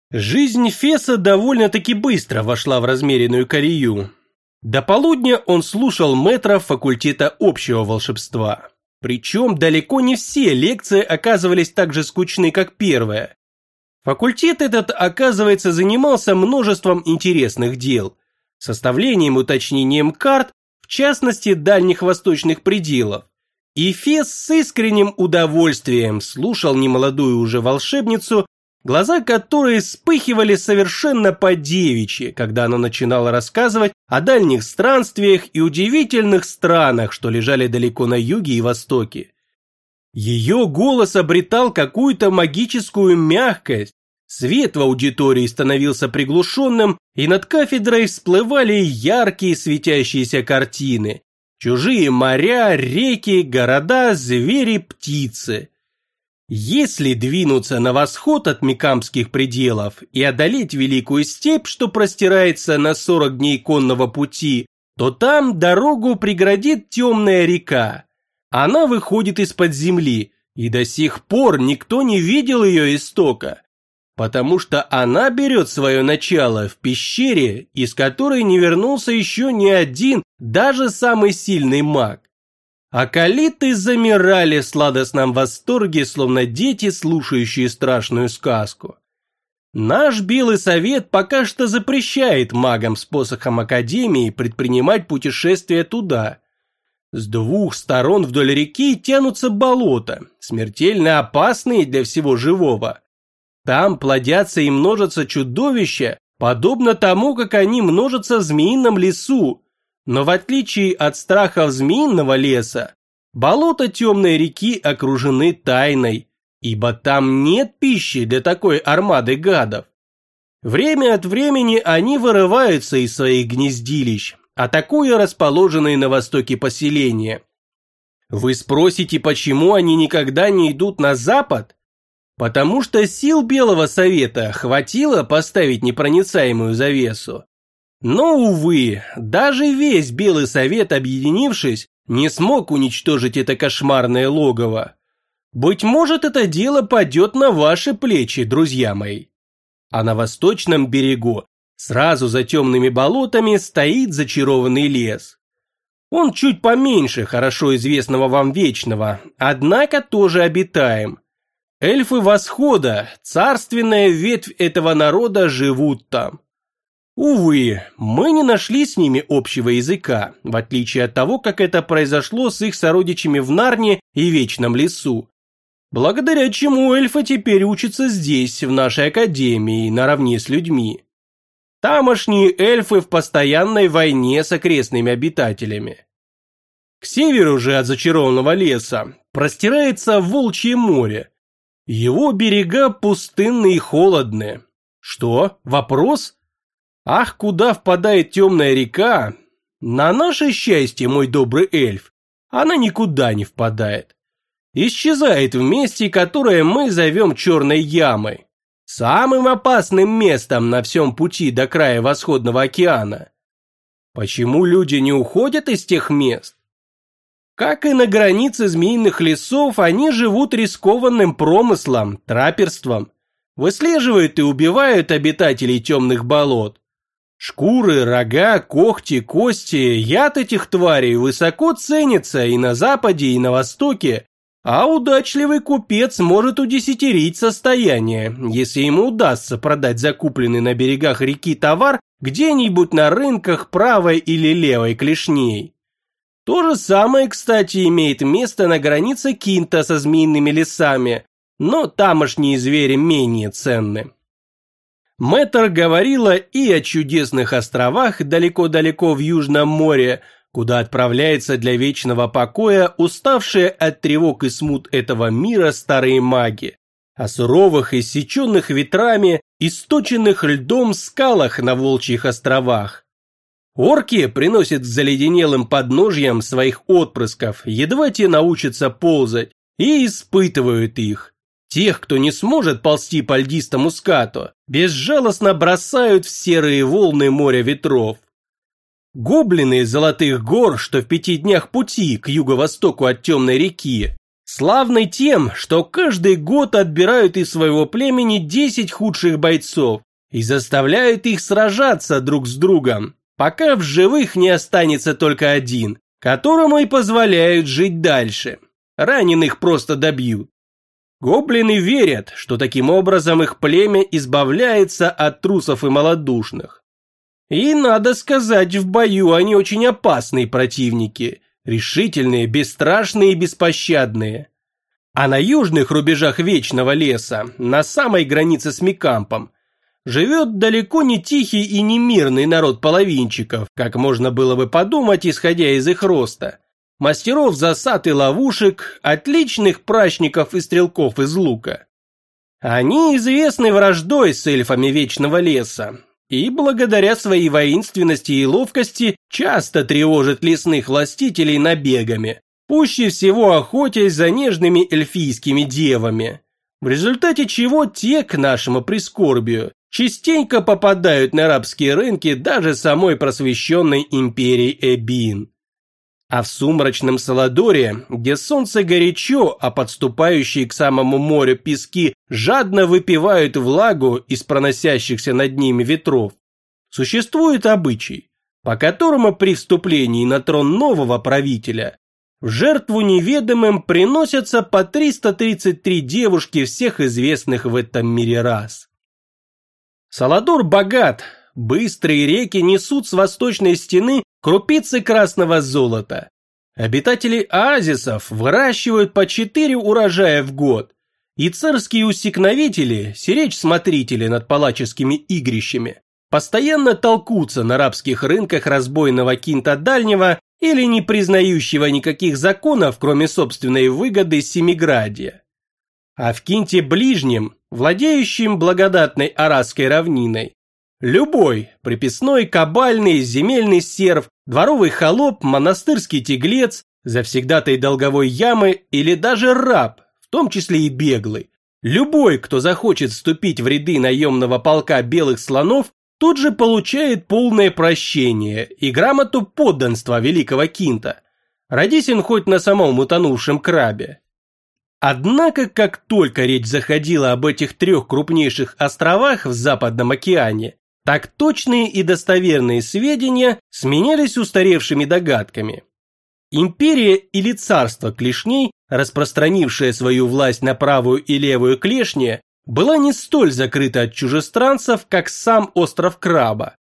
Жизнь Феса довольно-таки быстро вошла в размеренную колею. До полудня он слушал мэтра факультета общего волшебства. Причем далеко не все лекции оказывались так же скучны, как первая. Факультет этот, оказывается, занимался множеством интересных дел. Составлением и уточнением карт, в частности, дальних восточных пределов. И Фес с искренним удовольствием слушал немолодую уже волшебницу, глаза которой вспыхивали совершенно по-девичьи, когда она начинала рассказывать о дальних странствиях и удивительных странах, что лежали далеко на юге и востоке. Ее голос обретал какую-то магическую мягкость, свет в аудитории становился приглушенным, и над кафедрой всплывали яркие светящиеся картины. Чужие моря, реки, города, звери, птицы. Если двинуться на восход от Микамских пределов и одолеть Великую Степь, что простирается на 40 дней конного пути, то там дорогу преградит темная река. Она выходит из-под земли, и до сих пор никто не видел ее истока, потому что она берет свое начало в пещере, из которой не вернулся еще ни один, даже самый сильный маг. Акалиты замирали в сладостном восторге, словно дети, слушающие страшную сказку. Наш Белый Совет пока что запрещает магам с посохом Академии предпринимать путешествия туда. С двух сторон вдоль реки тянутся болота, смертельно опасные для всего живого. Там плодятся и множатся чудовища, подобно тому, как они множатся в Змеином лесу. Но в отличие от страхов Змеиного леса, болота темной реки окружены тайной, ибо там нет пищи для такой армады гадов. Время от времени они вырываются из своих гнездилищ, атакуя расположенные на востоке поселения. Вы спросите, почему они никогда не идут на запад? Потому что сил Белого Совета хватило поставить непроницаемую завесу. Но, увы, даже весь Белый Совет, объединившись, не смог уничтожить это кошмарное логово. Быть может, это дело падет на ваши плечи, друзья мои. А на восточном берегу, сразу за темными болотами, стоит зачарованный лес. Он чуть поменьше хорошо известного вам Вечного, однако тоже обитаем. Эльфы Восхода, царственная ветвь этого народа, живут там. Увы, мы не нашли с ними общего языка, в отличие от того, как это произошло с их сородичами в Нарне и Вечном лесу. Благодаря чему эльфы теперь учатся здесь, в нашей академии, наравне с людьми. Тамошние эльфы в постоянной войне с окрестными обитателями. К северу же от зачарованного леса простирается Волчье море. Его берега пустынные и холодные. Что? Вопрос? Ах, куда впадает темная река? На наше счастье, мой добрый эльф, она никуда не впадает. Исчезает в месте, которое мы зовем Черной ямой. Самым опасным местом на всем пути до края Восходного океана. Почему люди не уходят из тех мест? Как и на границе Змеиных лесов, они живут рискованным промыслом, траперством. Выслеживают и убивают обитателей темных болот. Шкуры, рога, когти, кости, яд этих тварей высоко ценится и на западе, и на востоке, а удачливый купец может удесятерить состояние, если ему удастся продать закупленный на берегах реки товар где-нибудь на рынках правой или левой клешней. То же самое, кстати, имеет место на границе Кинта со Змеиными лесами, но тамошние звери менее ценны. Мэтр говорила и о чудесных островах далеко-далеко в Южном море, куда отправляются для вечного покоя уставшие от тревог и смут этого мира старые маги, о суровых, иссеченных ветрами, источенных льдом скалах на Волчьих островах. Орки приносят к заледенелым подножьям своих отпрысков, едва те научатся ползать, и испытывают их. Тех, кто не сможет ползти по льдистому скату, безжалостно бросают в серые волны моря ветров. Гоблины из Золотых гор, что в 5 днях пути к юго-востоку от темной реки, Славный тем, что каждый год отбирают из своего племени 10 худших бойцов и заставляют их сражаться друг с другом, пока в живых не останется только один, которому и позволяют жить дальше. Раненых просто добьют. Гоблины верят, что таким образом их племя избавляется от трусов и малодушных. И, надо сказать, в бою они очень опасные противники, решительные, бесстрашные и беспощадные. А на южных рубежах Вечного леса, на самой границе с Микампом, живет далеко не тихий и не мирный народ половинчиков, как можно было бы подумать, исходя из их роста. Мастеров засад и ловушек, отличных прачников и стрелков из лука. Они известны враждой с эльфами Вечного леса, и благодаря своей воинственности и ловкости часто тревожат лесных властителей набегами, пуще всего охотясь за нежными эльфийскими девами, в результате чего те, к нашему прискорбию, частенько попадают на арабские рынки даже самой просвещенной империи Эбин. А в сумрачном Саладоре, где солнце горячо, а подступающие к самому морю пески жадно выпивают влагу из проносящихся над ними ветров, существует обычай, по которому при вступлении на трон нового правителя в жертву неведомым приносятся по 333 девушки всех известных в этом мире рас. Саладор богат, быстрые реки несут с восточной стены крупицы красного золота. Обитатели оазисов выращивают по 4 урожая в год, и царские усекновители, сиречь-смотрители над палаческими игрищами, постоянно толкутся на арабских рынках разбойного Кинта Дальнего или не признающего никаких законов, кроме собственной выгоды Семиградия. А в Кинте Ближнем, владеющем благодатной Арадской равниной, любой приписной, кабальный, земельный серв, дворовый холоп, монастырский теглец, завсегдатай долговой ямы или даже раб, в том числе и беглый, любой, кто захочет вступить в ряды наемного полка белых слонов, тут же получает полное прощение и грамоту подданства великого Кинта, родись он хоть на самом утонувшем крабе. Однако, как только речь заходила об этих 3 крупнейших островах в Западном океане, так точные и достоверные сведения сменялись устаревшими догадками. Империя или царство клешней, распространившее свою власть на правую и левую клешни, была не столь закрыта от чужестранцев, как сам остров Краба.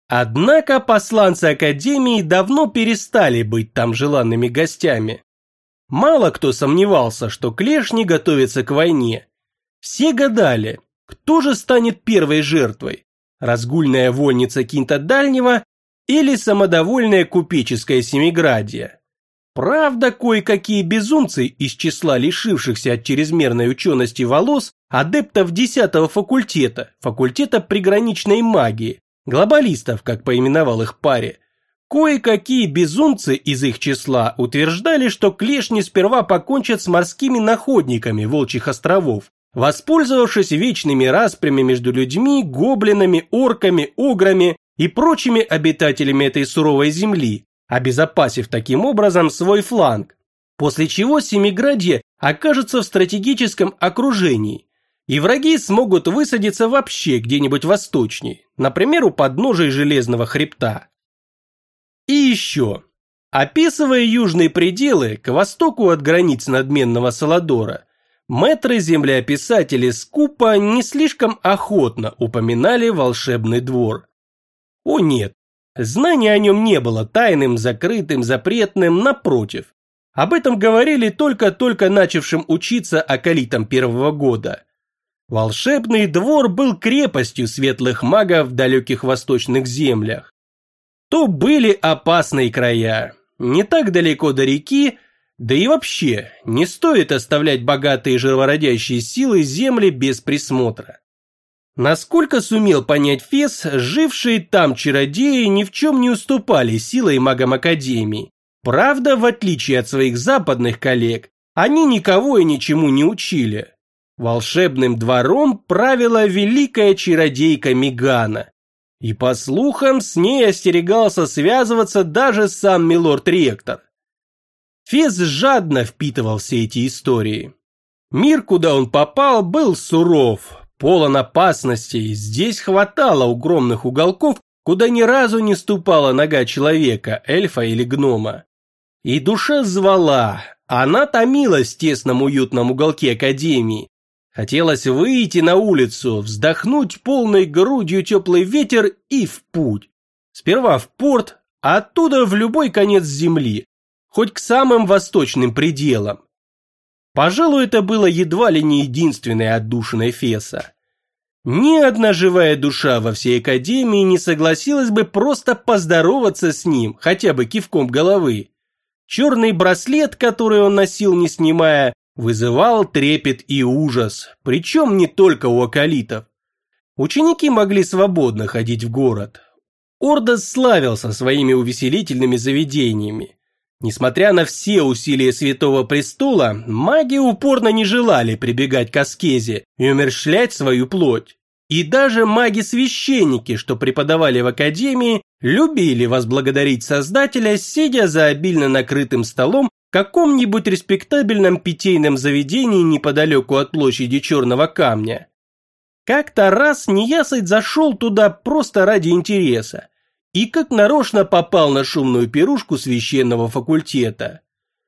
Однако посланцы Академии давно перестали быть там желанными гостями. Мало кто сомневался, что клешни готовятся к войне. Все гадали, кто же станет первой жертвой. Разгульная вольница Кинта Дальнего или самодовольная купеческая Семиградия. Правда, кое-какие безумцы из числа лишившихся от чрезмерной учености волос адептов 10-го факультета приграничной магии, глобалистов, как поименовал их паре, кое-какие безумцы из их числа утверждали, что клешни сперва покончат с морскими находниками Волчьих островов, воспользовавшись вечными распрями между людьми, гоблинами, орками, ограми и прочими обитателями этой суровой земли, обезопасив таким образом свой фланг, после чего Семиградье окажется в стратегическом окружении, и враги смогут высадиться вообще где-нибудь восточней, например, у подножия Железного хребта. И еще, описывая южные пределы к востоку от границ надменного Саладора, мэтры-землеописатели скупо не слишком охотно упоминали волшебный двор. О нет, знание о нем не было тайным, закрытым, запретным, напротив. Об этом говорили только начавшим учиться акалитам 1-го года. Волшебный двор был крепостью светлых магов в далеких восточных землях. То были опасные края, не так далеко до реки, да и вообще, не стоит оставлять богатые живородящие силы земли без присмотра. Насколько сумел понять Фес, жившие там чародеи ни в чем не уступали силой магам Академии. Правда, в отличие от своих западных коллег, они никого и ничему не учили. Волшебным двором правила великая чародейка Мегана. И, по слухам, с ней остерегался связываться даже сам милорд-ректор. Фес жадно впитывал все эти истории. Мир, куда он попал, был суров, полон опасностей, здесь хватало укромных уголков, куда ни разу не ступала нога человека, эльфа или гнома. И душа звала, она томилась в тесном уютном уголке академии. Хотелось выйти на улицу, вздохнуть полной грудью теплый ветер и в путь. Сперва в порт, а оттуда в любой конец земли, хоть к самым восточным пределам. Пожалуй, это было едва ли не единственной отдушиной Феса. Ни одна живая душа во всей академии не согласилась бы просто поздороваться с ним, хотя бы кивком головы. Черный браслет, который он носил не снимая, вызывал трепет и ужас, причем не только у акалитов. Ученики могли свободно ходить в город. Ордос славился своими увеселительными заведениями. Несмотря на все усилия Святого Престола, маги упорно не желали прибегать к аскезе и умерщвлять свою плоть. И даже маги-священники, что преподавали в академии, любили возблагодарить Создателя, сидя за обильно накрытым столом в каком-нибудь респектабельном питейном заведении неподалеку от площади Черного Камня. Как-то раз неясыть зашел туда просто ради интереса и как нарочно попал на шумную пирушку священного факультета.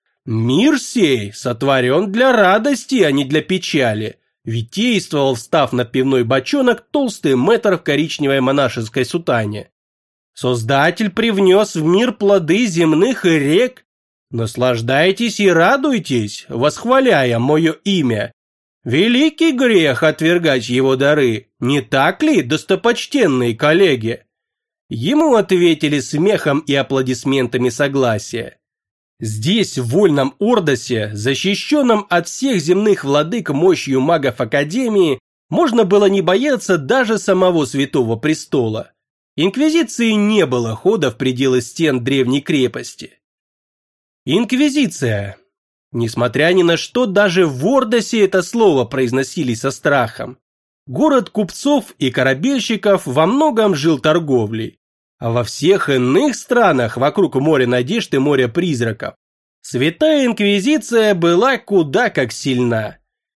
Мир сей сотворен для радости, а не для печали, витействовал, встав на пивной бочонок, толстый мэтр в коричневой монашеской сутане. Создатель привнес в мир плоды земных и рек. Наслаждайтесь и радуйтесь, восхваляя мое имя. Великий грех отвергать его дары, не так ли, достопочтенные коллеги? Ему ответили смехом и аплодисментами согласия. Здесь, в вольном Ордосе, защищенном от всех земных владык мощью магов Академии, можно было не бояться даже самого Святого Престола. Инквизиции не было хода в пределы стен древней крепости. Инквизиция. Несмотря ни на что, даже в Ордосе это слово произносили со страхом. Город купцов и корабельщиков во многом жил торговлей. А во всех иных странах вокруг моря надежд и моря призраков Святая Инквизиция была куда как сильна.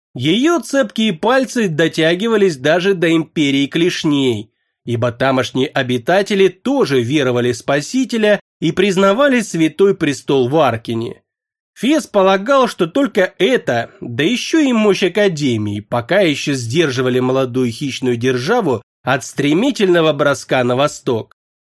Ее цепкие пальцы дотягивались даже до империи клешней, ибо тамошние обитатели тоже веровали в Спасителя и признавали Святой Престол в Аркине. Фес полагал, что только это, да еще и мощь Академии, пока еще сдерживали молодую хищную державу от стремительного броска на восток.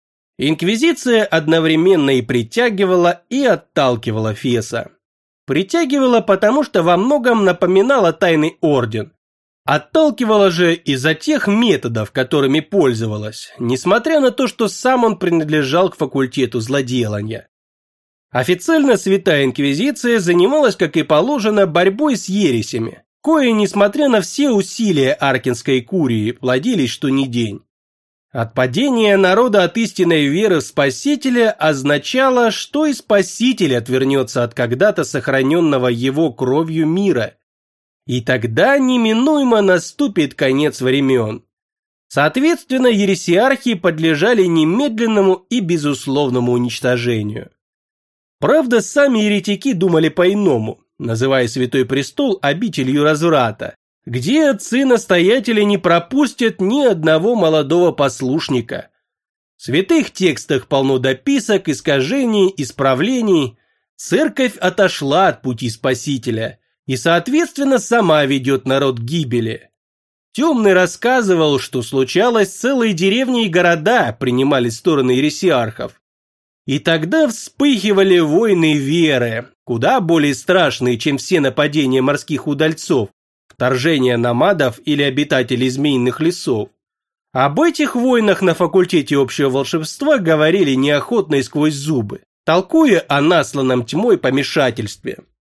Инквизиция одновременно и притягивала, и отталкивала Феса. Притягивала, потому что во многом напоминала тайный орден. Отталкивала же из-за тех методов, которыми пользовалась, несмотря на то, что сам он принадлежал к факультету злоделания. Официально Святая Инквизиция занималась, как и положено, борьбой с ересями, кои, несмотря на все усилия Аркинской курии, плодились что ни день. Отпадение народа от истинной веры в Спасителя означало, что и Спаситель отвернется от когда-то сохраненного его кровью мира. И тогда неминуемо наступит конец времен. Соответственно, ересиархи подлежали немедленному и безусловному уничтожению. Правда, сами еретики думали по-иному, называя Святой Престол обителью разврата, где отцы-настоятели не пропустят ни одного молодого послушника. В святых текстах полно дописок, искажений, исправлений. Церковь отошла от пути Спасителя и, соответственно, сама ведет народ к гибели. Темный рассказывал, что случалось, целые деревни и города принимали стороны ересиархов. И тогда вспыхивали войны веры, куда более страшные, чем все нападения морских удальцов, вторжение номадов или обитателей змеиных лесов. Об этих войнах на факультете общего волшебства говорили неохотно и сквозь зубы, толкуя о насланном тьмой помешательстве.